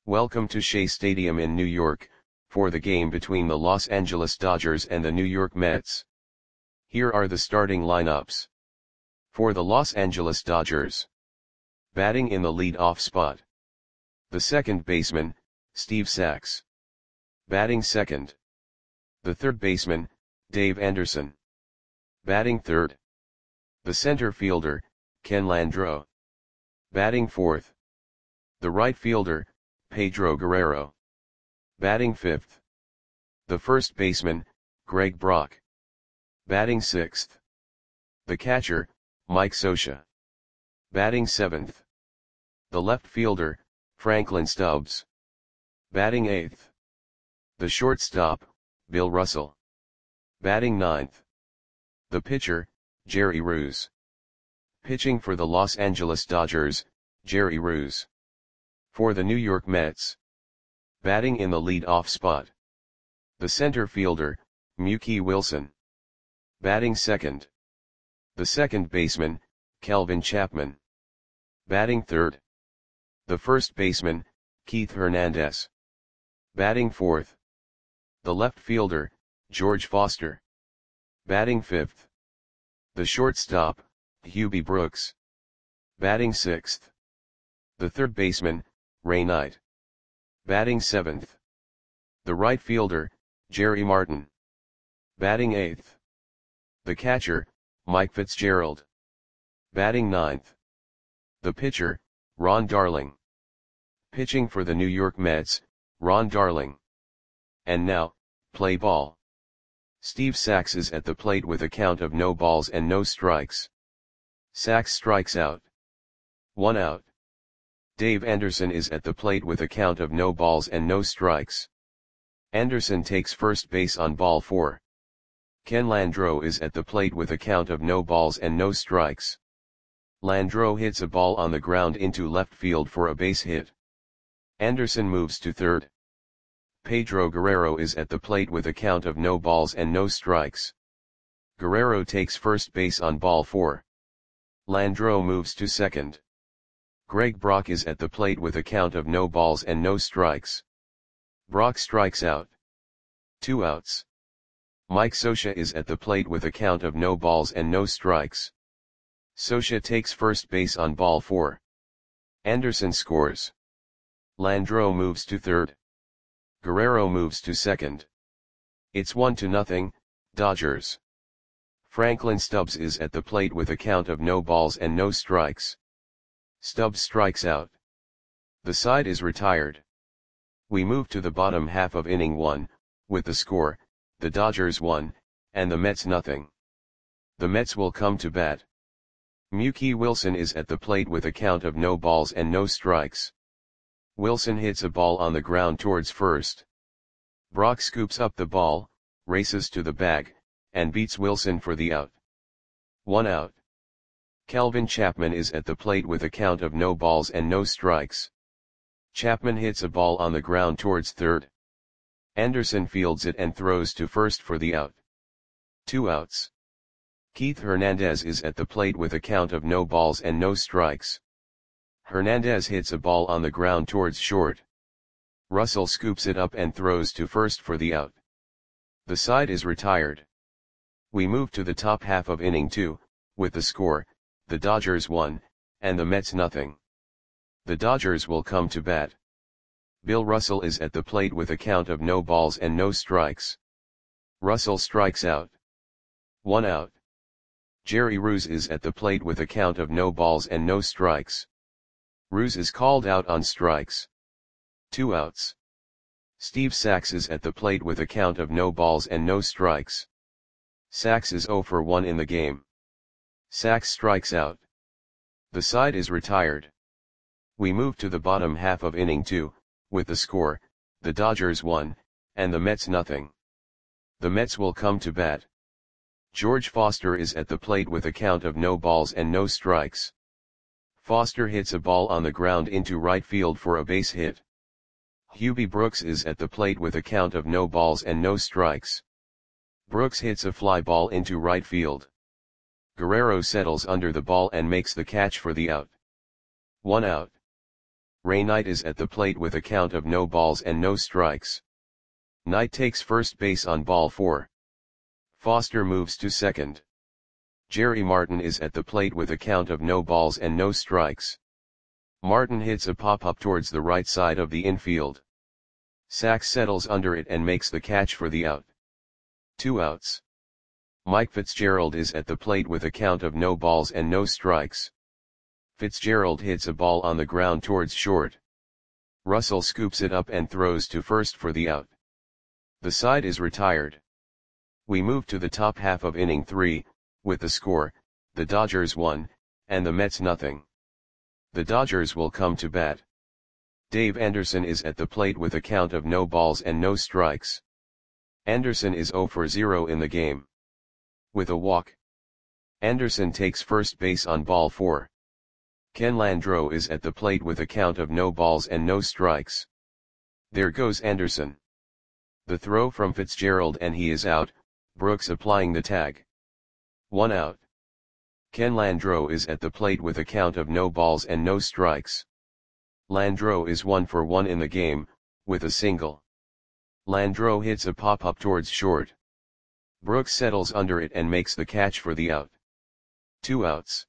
Welcome to Shea Stadium in New York, for the game between the Los Angeles Dodgers and the New York Mets. Here are the starting lineups. For the Los Angeles Dodgers. Batting in the lead-off spot. The second baseman, Steve Sax. Batting second. The third baseman, Dave Anderson. Batting third. The center fielder, Ken Landreaux. Batting fourth. The right fielder, Pedro Guerrero. Batting fifth. The first baseman, Greg Brock. Batting sixth. The catcher, Mike Scioscia. Batting seventh. The left fielder, Franklin Stubbs. Batting eighth. The shortstop, Bill Russell. Batting ninth. The pitcher, Jerry Reuss. Pitching for the Los Angeles Dodgers, Jerry Reuss. For the New York Mets. Batting in the lead-off spot. The center fielder, Mookie Wilson. Batting second. The second baseman, Kelvin Chapman. Batting third. The first baseman, Keith Hernandez. Batting fourth. The left fielder, George Foster. Batting fifth. The shortstop, Hubie Brooks. Batting sixth. The third baseman, Ray Knight. Batting seventh. The right fielder, Jerry Martin. Batting eighth. The catcher, Mike Fitzgerald. Batting ninth. The pitcher, Ron Darling. Pitching for the New York Mets, Ron Darling. And now, play ball. Steve Sax is at the plate with a count of no balls and no strikes. Sax strikes out. 1 out. Dave Anderson is at the plate with a count of no balls and no strikes. Anderson takes first base on ball 4. Ken Landreaux is at the plate with a count of no balls and no strikes. Landreaux hits a ball on the ground into left field for a base hit. Anderson moves to third. Pedro Guerrero is at the plate with a count of no balls and no strikes. Guerrero takes first base on ball 4. Landreaux moves to second. Greg Brock is at the plate with a count of no balls and no strikes. Brock strikes out. 2 outs. Mike Scioscia is at the plate with a count of no balls and no strikes. Scioscia takes first base on ball 4. Anderson scores. Landreaux moves to third. Guerrero moves to second. It's 1-0, Dodgers. Franklin Stubbs is at the plate with a count of no balls and no strikes. Stubbs strikes out. The side is retired. We move to the bottom half of inning 1, with the score, the Dodgers 1, and the Mets nothing. The Mets will come to bat. Mookie Wilson is at the plate with a count of no balls and no strikes. Wilson hits a ball on the ground towards first. Brock scoops up the ball, races to the bag, and beats Wilson for the out. 1 out. Kelvin Chapman is at the plate with a count of no balls and no strikes. Chapman hits a ball on the ground towards third. Anderson fields it and throws to first for the out. 2 outs. Keith Hernandez is at the plate with a count of no balls and no strikes. Hernandez hits a ball on the ground towards short. Russell scoops it up and throws to first for the out. The side is retired. We move to the top half of inning 2, with the score, the Dodgers 1, and the Mets nothing. The Dodgers will come to bat. Bill Russell is at the plate with a count of no balls and no strikes. Russell strikes out. 1 out. Jerry Reuss is at the plate with a count of no balls and no strikes. Reuss is called out on strikes. 2 outs. Steve Sax is at the plate with a count of no balls and no strikes. Sax is 0 for 1 in the game. Sax strikes out. The side is retired. We move to the bottom half of inning 2, with the score, the Dodgers 1, and the Mets nothing. The Mets will come to bat. George Foster is at the plate with a count of no balls and no strikes. Foster hits a ball on the ground into right field for a base hit. Hubie Brooks is at the plate with a count of no balls and no strikes. Brooks hits a fly ball into right field. Guerrero settles under the ball and makes the catch for the out. 1 out. Ray Knight is at the plate with a count of no balls and no strikes. Knight takes first base on ball 4. Foster moves to second. Jerry Martin is at the plate with a count of no balls and no strikes. Martin hits a pop-up towards the right side of the infield. Sachs settles under it and makes the catch for the out. 2 outs. Mike Fitzgerald is at the plate with a count of no balls and no strikes. Fitzgerald hits a ball on the ground towards short. Russell scoops it up and throws to first for the out. The side is retired. We move to the top half of inning 3, with the score, the Dodgers 1, and the Mets nothing. The Dodgers will come to bat. Dave Anderson is at the plate with a count of no balls and no strikes. Anderson is 0 for 0 in the game. With a walk. Anderson takes first base on ball 4. Ken Landreau is at the plate with a count of no balls and no strikes. There goes Anderson. The throw from Fitzgerald and he is out, Brooks applying the tag. 1 out. Ken Landreau is at the plate with a count of no balls and no strikes. Landreau is 1 for 1 in the game, with a single. Landreau hits a pop-up towards short. Brooks settles under it and makes the catch for the out. 2 outs.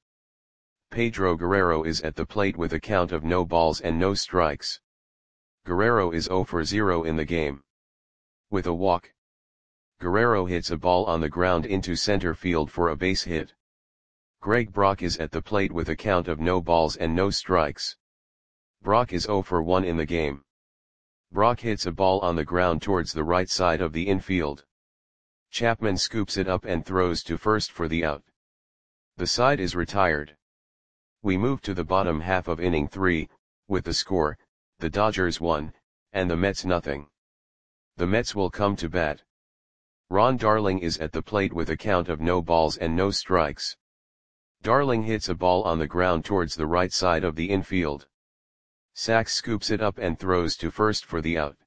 Pedro Guerrero is at the plate with a count of no balls and no strikes. Guerrero is 0 for 0 in the game. With a walk. Guerrero hits a ball on the ground into center field for a base hit. Greg Brock is at the plate with a count of no balls and no strikes. Brock is 0 for 1 in the game. Brock hits a ball on the ground towards the right side of the infield. Chapman scoops it up and throws to first for the out. The side is retired. We move to the bottom half of inning 3, with the score, the Dodgers 1, and the Mets nothing. The Mets will come to bat. Ron Darling is at the plate with a count of no balls and no strikes. Darling hits a ball on the ground towards the right side of the infield. Sachs scoops it up and throws to first for the out.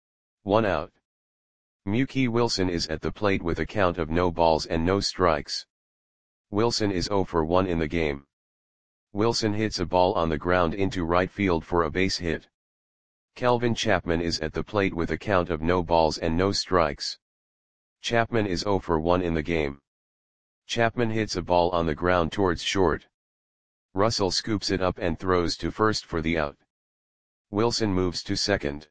1 out. Mookie Wilson is at the plate with a count of no balls and no strikes. Wilson is 0 for 1 in the game. Wilson hits a ball on the ground into right field for a base hit. Calvin Chapman is at the plate with a count of no balls and no strikes. Chapman is 0 for 1 in the game. Chapman hits a ball on the ground towards short. Russell scoops it up and throws to first for the out. Wilson moves to second.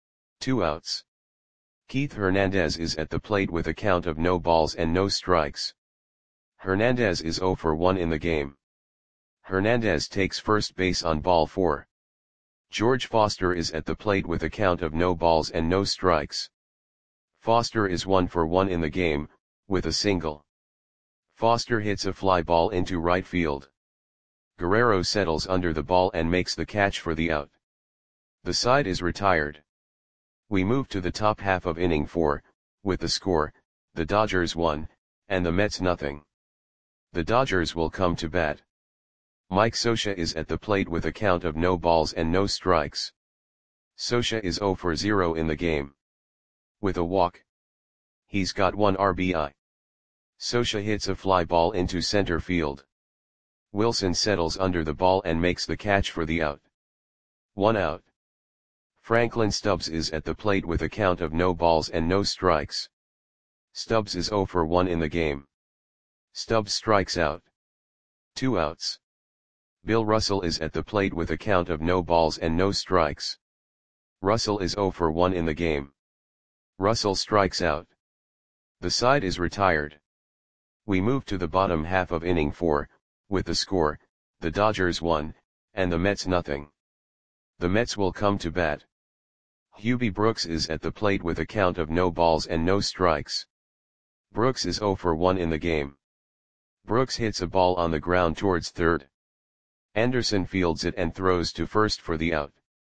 2 outs. Keith Hernandez is at the plate with a count of no balls and no strikes. Hernandez is 0 for 1 in the game. Hernandez takes first base on ball 4. George Foster is at the plate with a count of no balls and no strikes. Foster is 1 for 1 in the game, with a single. Foster hits a fly ball into right field. Guerrero settles under the ball and makes the catch for the out. The side is retired. We move to the top half of inning 4, with the score, the Dodgers 1, and the Mets nothing. The Dodgers will come to bat. Mike Scioscia is at the plate with a count of no balls and no strikes. Scioscia is 0 for 0 in the game. With a walk. He's got 1 RBI. Scioscia hits a fly ball into center field. Wilson settles under the ball and makes the catch for the out. 1 out. Franklin Stubbs is at the plate with a count of no balls and no strikes. Stubbs is 0 for 1 in the game. Stubbs strikes out. 2 outs. Bill Russell is at the plate with a count of no balls and no strikes. Russell is 0 for 1 in the game. Russell strikes out. The side is retired. We move to the bottom half of inning 4, with the score, the Dodgers 1, and the Mets nothing. The Mets will come to bat. Hubie Brooks is at the plate with a count of no balls and no strikes. Brooks is 0 for 1 in the game. Brooks hits a ball on the ground towards third. Anderson fields it and throws to first for the out.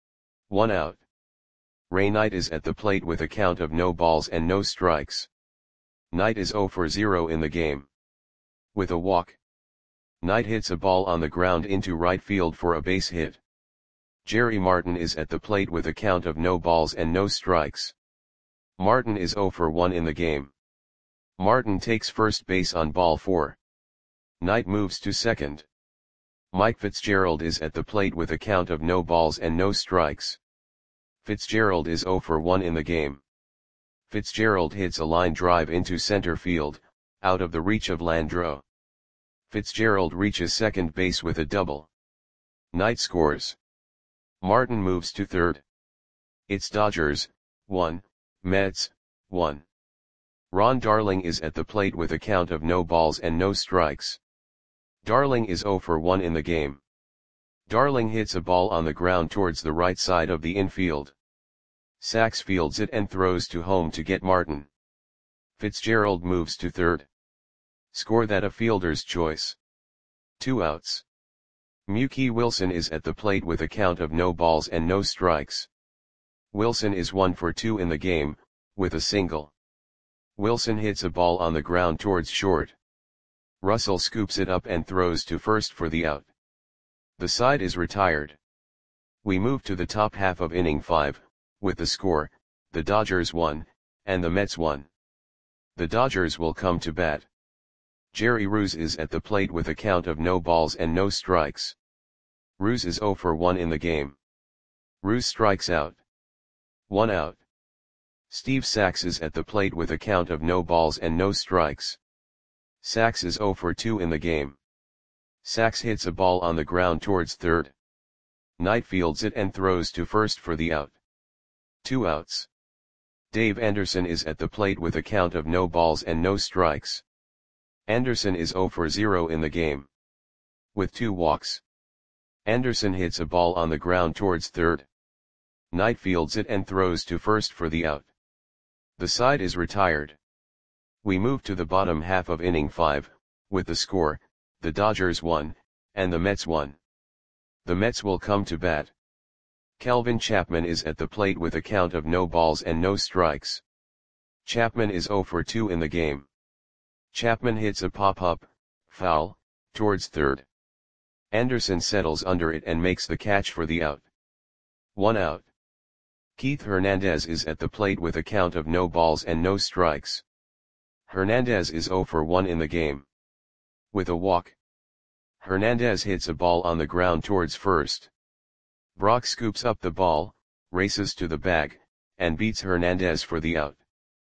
1 out. Ray Knight is at the plate with a count of no balls and no strikes. Knight is 0 for 0 in the game. With a walk. Knight hits a ball on the ground into right field for a base hit. Jerry Martin is at the plate with a count of no balls and no strikes. Martin is 0 for 1 in the game. Martin takes first base on ball 4. Knight moves to second. Mike Fitzgerald is at the plate with a count of no balls and no strikes. Fitzgerald is 0 for 1 in the game. Fitzgerald hits a line drive into center field, out of the reach of Landreaux. Fitzgerald reaches second base with a double. Knight scores. Martin moves to third. It's Dodgers, 1, Mets, 1. Ron Darling is at the plate with a count of no balls and no strikes. Darling is 0 for 1 in the game. Darling hits a ball on the ground towards the right side of the infield. Sachs fields it and throws to home to get Martin. Fitzgerald moves to third. Score that a fielder's choice. 2 outs. Mookie Wilson is at the plate with a count of no balls and no strikes. Wilson is 1 for 2 in the game, with a single. Wilson hits a ball on the ground towards short. Russell scoops it up and throws to first for the out. The side is retired. We move to the top half of inning 5, with the score, the Dodgers 1, and the Mets 1. The Dodgers will come to bat. Jerry Ruse is at the plate with a count of no balls and no strikes. Ruse is 0 for 1 in the game. Ruse strikes out. 1 out. Steve Sachs is at the plate with a count of no balls and no strikes. Sachs is 0 for 2 in the game. Sachs hits a ball on the ground towards third. Knight fields it and throws to first for the out. 2 outs. Dave Anderson is at the plate with a count of no balls and no strikes. Anderson is 0 for 0 in the game. With 2 walks. Anderson hits a ball on the ground towards third. Knight fields it and throws to first for the out. The side is retired. We move to the bottom half of inning 5, with the score, the Dodgers 1, and the Mets 1. The Mets will come to bat. Calvin Chapman is at the plate with a count of no balls and no strikes. Chapman is 0 for 2 in the game. Chapman hits a pop-up, foul, towards third. Anderson settles under it and makes the catch for the out. 1 out. Keith Hernandez is at the plate with a count of no balls and no strikes. Hernandez is 0 for 1 in the game. With a walk. Hernandez hits a ball on the ground towards first. Brock scoops up the ball, races to the bag, and beats Hernandez for the out.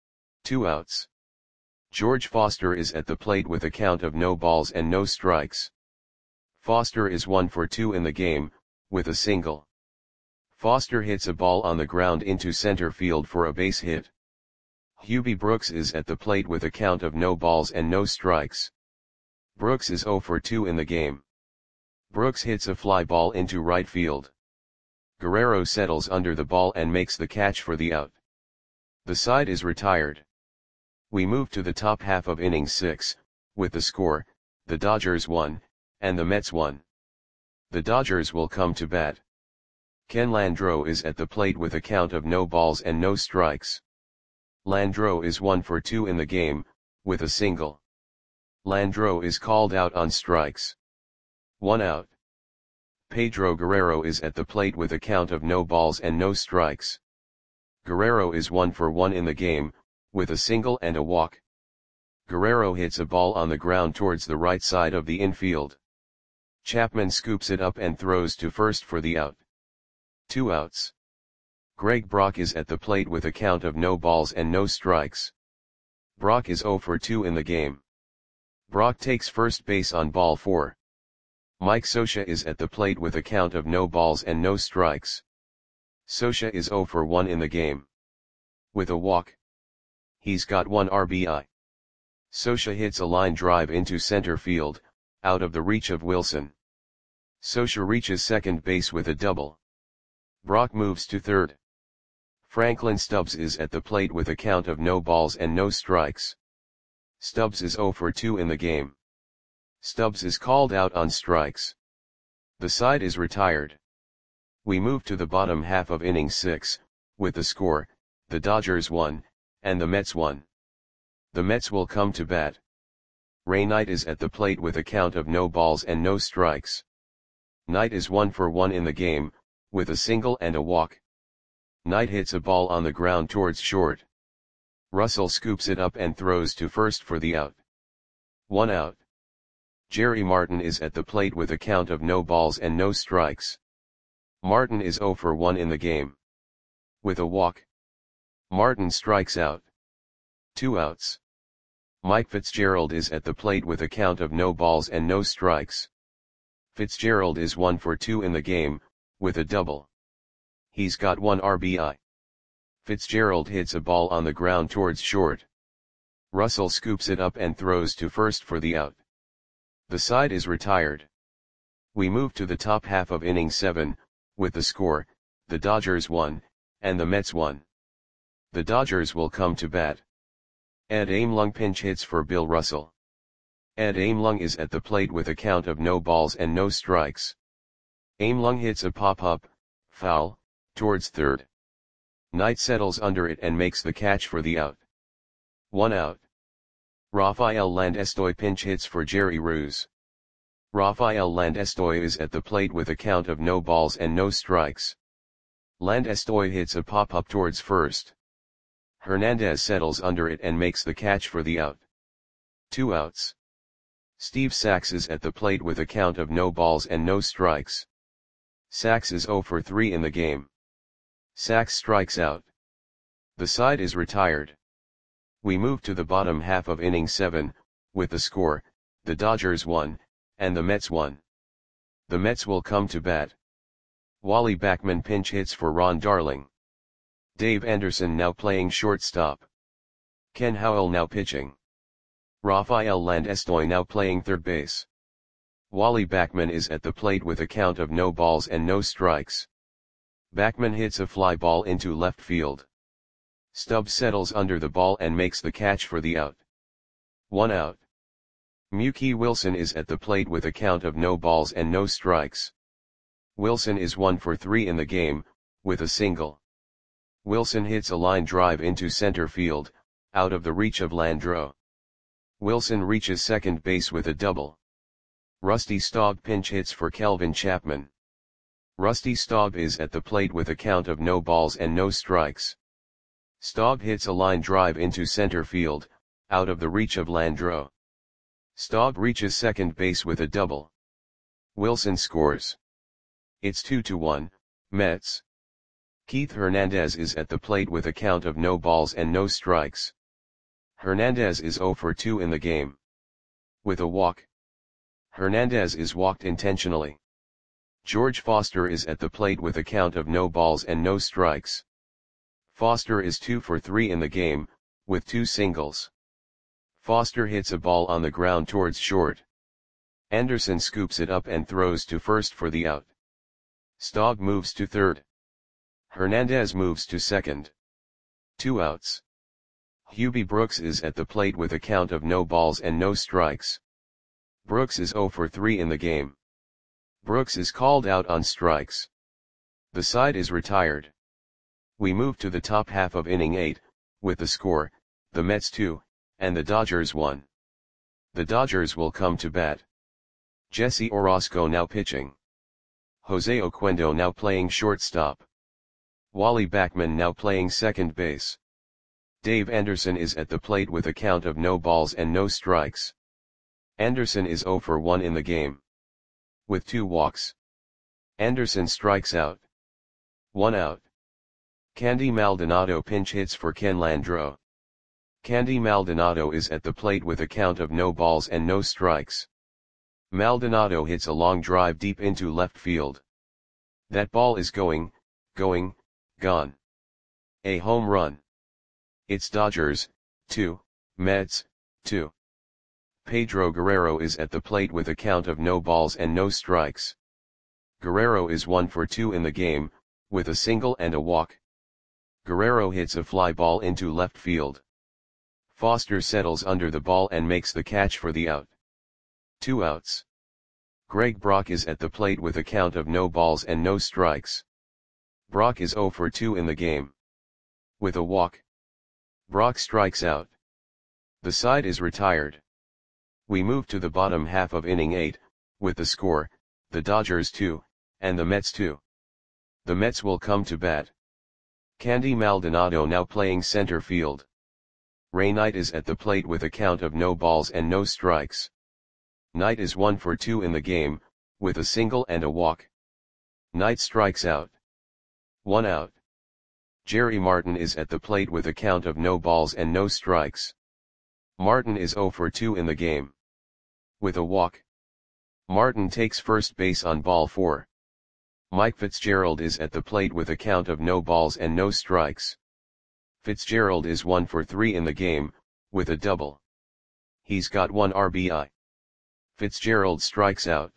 2 outs. George Foster is at the plate with a count of no balls and no strikes. Foster is 1 for 2 in the game, with a single. Foster hits a ball on the ground into center field for a base hit. Hubie Brooks is at the plate with a count of no balls and no strikes. Brooks is 0 for 2 in the game. Brooks hits a fly ball into right field. Guerrero settles under the ball and makes the catch for the out. The side is retired. We move to the top half of inning 6, with the score, the Dodgers 1, and the Mets 1. The Dodgers will come to bat. Ken Landreaux is at the plate with a count of no balls and no strikes. Landreaux is 1 for 2 in the game, with a single. Landreaux is called out on strikes. 1 out. Pedro Guerrero is at the plate with a count of no balls and no strikes. Guerrero is 1 for 1 in the game, with a single and a walk. Guerrero hits a ball on the ground towards the right side of the infield. Chapman scoops it up and throws to first for the out. 2 outs. Greg Brock is at the plate with a count of no balls and no strikes. Brock is 0 for 2 in the game. Brock takes first base on ball 4. Mike Scioscia is at the plate with a count of no balls and no strikes. Scioscia is 0 for 1 in the game. With a walk. He's got 1 RBI. Scioscia hits a line drive into center field, out of the reach of Wilson. Scioscia reaches second base with a double. Brock moves to third. Franklin Stubbs is at the plate with a count of no balls and no strikes. Stubbs is 0 for 2 in the game. Stubbs is called out on strikes. The side is retired. We move to the bottom half of inning 6, with the score, the Dodgers 1, and the Mets 1. The Mets will come to bat. Ray Knight is at the plate with a count of no balls and no strikes. Knight is 1 for 1 in the game, with a single and a walk. Knight hits a ball on the ground towards short. Russell scoops it up and throws to first for the out. 1 out. Jerry Martin is at the plate with a count of no balls and no strikes. Martin is 0 for 1 in the game. With a walk, Martin strikes out. 2 outs. Mike Fitzgerald is at the plate with a count of no balls and no strikes. Fitzgerald is 1 for 2 in the game, with a double. He's got 1 RBI. Fitzgerald hits a ball on the ground towards short. Russell scoops it up and throws to first for the out. The side is retired. We move to the top half of inning 7, with the score, the Dodgers 1, and the Mets 1. The Dodgers will come to bat. Ed Amelung pinch hits for Bill Russell. Ed Amelung is at the plate with a count of no balls and no strikes. Amelung hits a pop-up, foul, towards third. Knight settles under it and makes the catch for the out. 1 out. Rafael Landestoy pinch hits for Jerry Ruse. Rafael Landestoy is at the plate with a count of no balls and no strikes. Landestoy hits a pop-up towards first. Hernandez settles under it and makes the catch for the out. 2 outs. Steve Sax is at the plate with a count of no balls and no strikes. Sax is 0 for 3 in the game. Sax strikes out. The side is retired. We move to the bottom half of inning 7, with the score, the Dodgers 1, and the Mets 1. The Mets will come to bat. Wally Backman pinch hits for Ron Darling. Dave Anderson now playing shortstop. Ken Howell now pitching. Rafael Landestoy now playing third base. Wally Backman is at the plate with a count of no balls and no strikes. Backman hits a fly ball into left field. Stubbs settles under the ball and makes the catch for the out. 1 out. Mookie Wilson is at the plate with a count of no balls and no strikes. Wilson is 1 for 3 in the game, with a single. Wilson hits a line drive into center field, out of the reach of Landreau. Wilson reaches second base with a double. Rusty Staub pinch hits for Kelvin Chapman. Rusty Staub is at the plate with a count of no balls and no strikes. Staub hits a line drive into center field, out of the reach of Landreau. Staub reaches second base with a double. Wilson scores. It's 2-1, Mets. Keith Hernandez is at the plate with a count of no balls and no strikes. Hernandez is 0 for 2 in the game. With a walk. Hernandez is walked intentionally. George Foster is at the plate with a count of no balls and no strikes. Foster is 2 for 3 in the game, with 2 singles. Foster hits a ball on the ground towards short. Anderson scoops it up and throws to first for the out. Staub moves to third. Hernandez moves to second. 2 outs. Hubie Brooks is at the plate with a count of no balls and no strikes. Brooks is 0 for 3 in the game. Brooks is called out on strikes. The side is retired. We move to the top half of inning 8, with the score, the Mets 2, and the Dodgers 1. The Dodgers will come to bat. Jesse Orosco now pitching. Jose Oquendo now playing shortstop. Wally Backman now playing second base. Dave Anderson is at the plate with a count of no balls and no strikes. Anderson is 0 for 1 in the game. With 2 walks. Anderson strikes out. 1 out. Candy Maldonado pinch hits for Ken Landreau. Candy Maldonado is at the plate with a count of no balls and no strikes. Maldonado hits a long drive deep into left field. That ball is going, gone. A home run. It's Dodgers, 2, Mets, 2. Pedro Guerrero is at the plate with a count of no balls and no strikes. Guerrero is 1 for 2 in the game, with a single and a walk. Guerrero hits a fly ball into left field. Foster settles under the ball and makes the catch for the out. 2 outs. Greg Brock is at the plate with a count of no balls and no strikes. Brock is 0 for 2 in the game. With a walk. Brock strikes out. The side is retired. We move to the bottom half of inning 8, with the score, the Dodgers 2, and the Mets 2. The Mets will come to bat. Candy Maldonado now playing center field. Ray Knight is at the plate with a count of no balls and no strikes. Knight is 1 for 2 in the game, with a single and a walk. Knight strikes out. 1 out. Jerry Martin is at the plate with a count of no balls and no strikes. Martin is 0 for 2 in the game. With a walk. Martin takes first base on ball 4. Mike Fitzgerald is at the plate with a count of no balls and no strikes. Fitzgerald is 1 for 3 in the game, with a double. He's got 1 RBI. Fitzgerald strikes out.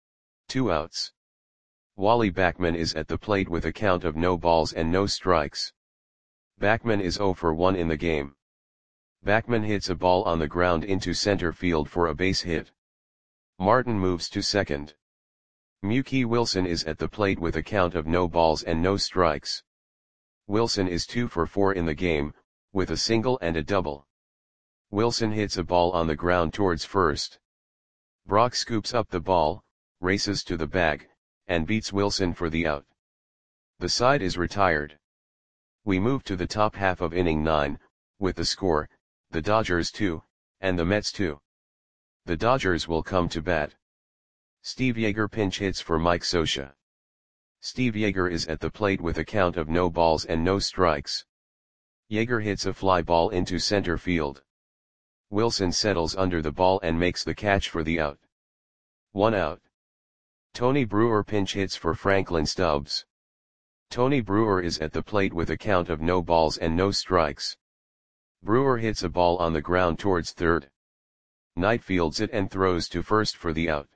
2 outs. Wally Backman is at the plate with a count of no balls and no strikes. Backman is 0 for 1 in the game. Backman hits a ball on the ground into center field for a base hit. Martin moves to second. Mookie Wilson is at the plate with a count of no balls and no strikes. Wilson is 2 for 4 in the game, with a single and a double. Wilson hits a ball on the ground towards first. Brock scoops up the ball, races to the bag, and beats Wilson for the out. The side is retired. We move to the top half of inning 9, with the score, the Dodgers 2, and the Mets 2. The Dodgers will come to bat. Steve Yeager pinch hits for Mike Scioscia. Steve Yeager is at the plate with a count of no balls and no strikes. Yeager hits a fly ball into center field. Wilson settles under the ball and makes the catch for the out. 1 out. Tony Brewer pinch hits for Franklin Stubbs. Tony Brewer is at the plate with a count of no balls and no strikes. Brewer hits a ball on the ground towards third. Knight fields it and throws to first for the out.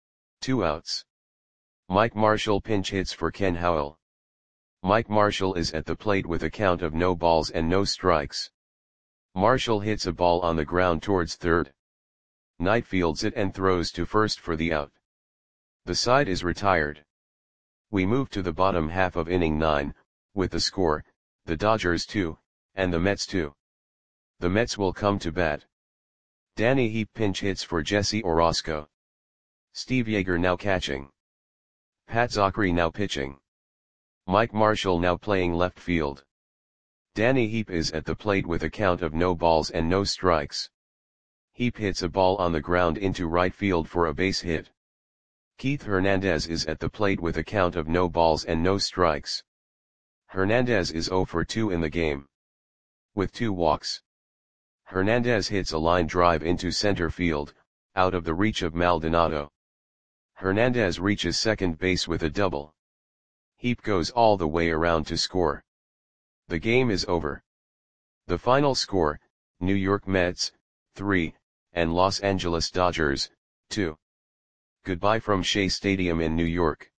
2 outs. Mike Marshall pinch hits for Ken Howell. Mike Marshall is at the plate with a count of no balls and no strikes. Marshall hits a ball on the ground towards third. Knight fields it and throws to first for the out. The side is retired. We move to the bottom half of inning 9, with the score, the Dodgers 2, and the Mets 2. The Mets will come to bat. Danny Heap pinch hits for Jesse Orosco. Steve Yeager now catching. Pat Zachry now pitching. Mike Marshall now playing left field. Danny Heap is at the plate with a count of no balls and no strikes. Heap hits a ball on the ground into right field for a base hit. Keith Hernandez is at the plate with a count of no balls and no strikes. Hernandez is 0 for 2 in the game. With 2 walks. Hernandez hits a line drive into center field, out of the reach of Maldonado. Hernandez reaches second base with a double. Heap goes all the way around to score. The game is over. The final score, New York Mets, 3, and Los Angeles Dodgers, 2. Goodbye from Shea Stadium in New York.